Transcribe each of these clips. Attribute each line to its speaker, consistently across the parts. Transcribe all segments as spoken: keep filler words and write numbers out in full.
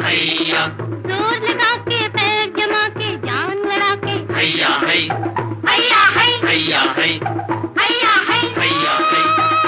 Speaker 1: हैया,
Speaker 2: जोर लगा के पैर जमा के जान लड़ा के
Speaker 1: हैया है,
Speaker 2: हैया है,
Speaker 1: हैया है,
Speaker 2: हैया है,
Speaker 1: हैया है।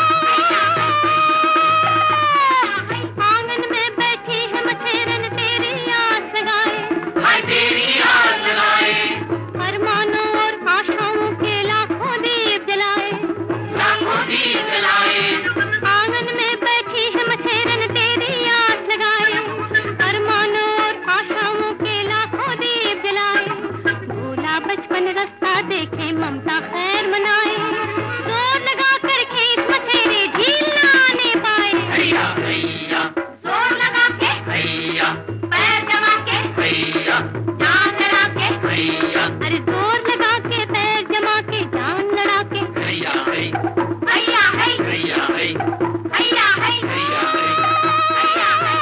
Speaker 2: आंगन में बैठी है मछेरन तेरी आस लगाए,
Speaker 1: हाय तेरी आस लगाए,
Speaker 2: अरमानों और आशाओं के लाखों दीप जलाए,
Speaker 1: लाखों दीप जलाए।
Speaker 2: आंगन में बैठी है मछेरन तेरी आस लगाए, अरमानों और आशाओं के लाखों दीप जलाए, भूला बचपन रास्ता देखे ममता खैर मनाए, जोर लगा कर खींच मछेरे झील न आने पाए,
Speaker 1: हैया हैया,
Speaker 2: जोर लगा के
Speaker 1: हैया,
Speaker 2: पैर जमा के
Speaker 1: हैया,
Speaker 2: जान लड़ा के,
Speaker 1: हैया,
Speaker 2: अरे जोर लगा के पैर जमा के जान लड़ा के
Speaker 1: हैया है,
Speaker 2: हैया है,
Speaker 1: हैया है,
Speaker 2: हैया है,
Speaker 1: हैया है।
Speaker 2: हैया है।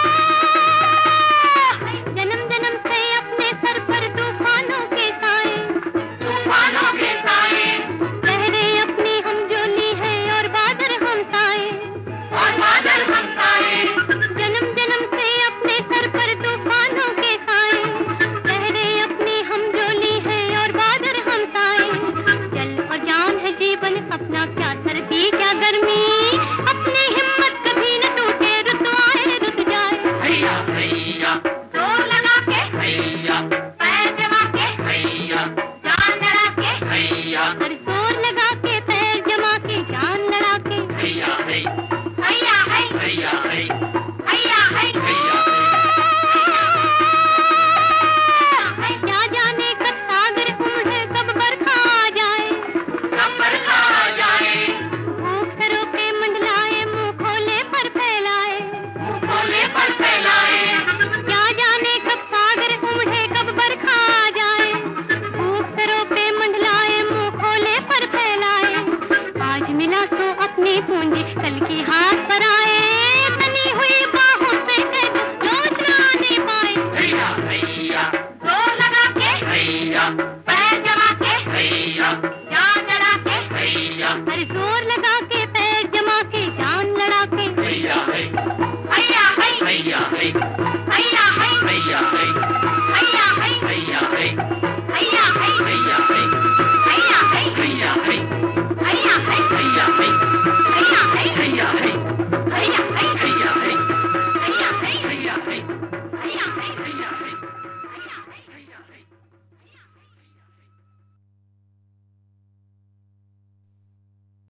Speaker 2: जन्म जन्म से अपने सर पर तूफानों के साए,
Speaker 1: तूफानों के साए,
Speaker 2: लहरें अपनी हम जो ली है और बादल हम साए,
Speaker 1: और बादल हमसाए।
Speaker 2: जन्म जन्म से अपने सर पर तूफानों के साए, लहरें अपनी हम जो ली है और बादल हम साए, जल और जान है जीवन अपना क्या सर्दी क्या गर्मी, अपनी हिम्मत कभी न टूटे रुत आए रुत जाए,
Speaker 1: हैया हैया,
Speaker 2: जोर लगा के
Speaker 1: हैया,
Speaker 2: पैर जमा के
Speaker 1: हैया,
Speaker 2: जान लड़ा के,
Speaker 1: हैया,
Speaker 2: हर जोर लगा के पैर जमा के जान लड़ा के
Speaker 1: हैया है,
Speaker 2: हैया है,
Speaker 1: हैया है,
Speaker 2: हैया है,
Speaker 1: हैया है।
Speaker 2: क्या जाने कब सागर उमड़े कब बरखा आ जाए,
Speaker 1: कब बरखा आ जाए,
Speaker 2: भूख सरों पे मंडलाए मुंह खोले पर फैलाए,
Speaker 1: मुंह खोले पर फैलाए।
Speaker 2: क्या जाने कब सागर उमड़े कब बरखा आ जाए, भूख सरों पे मंडलाए मुंह खोले पर फैलाए, आज मिला तो अपनी पूंजी कल की हाथ पर आए, तनी हुई बाहों से कह दो लोच न आने पाए,
Speaker 1: हैया हैया,
Speaker 2: जोर लगा के
Speaker 1: हैया,
Speaker 2: पैर जमा के
Speaker 1: हैया,
Speaker 2: जान लड़ा के,
Speaker 1: हैया,
Speaker 2: हर जोर